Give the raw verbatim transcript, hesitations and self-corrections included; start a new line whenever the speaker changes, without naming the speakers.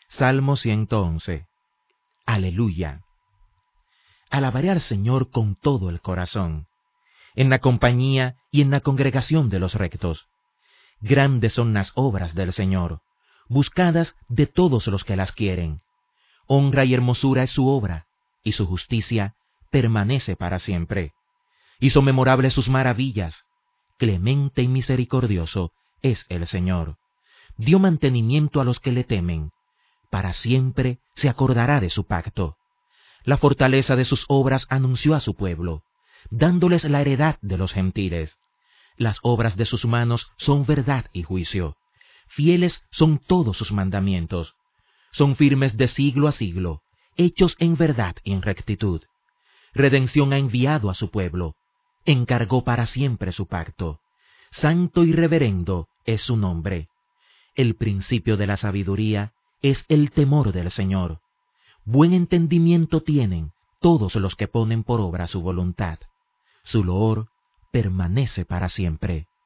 Salmo ciento once. Aleluya. Alabaré al Señor con todo el corazón, en la compañía y en la congregación de los rectos. Grandes son las obras del Señor, buscadas de todos los que las quieren. Honra y hermosura es su obra, y su justicia permanece para siempre. Hizo memorables sus maravillas. Clemente y misericordioso es el Señor. Dio mantenimiento a los que le temen. Para siempre se acordará de su pacto. La fortaleza de sus obras anunció a su pueblo, dándoles la heredad de los gentiles. Las obras de sus manos son verdad y juicio. Fieles son todos sus mandamientos. Son firmes de siglo a siglo, hechos en verdad y en rectitud. Redención ha enviado a su pueblo. Encargó para siempre su pacto. Santo y reverendo es su nombre. El principio de la sabiduría es el temor del Señor. Buen entendimiento tienen todos los que ponen por obra su voluntad. Su loor permanece para siempre.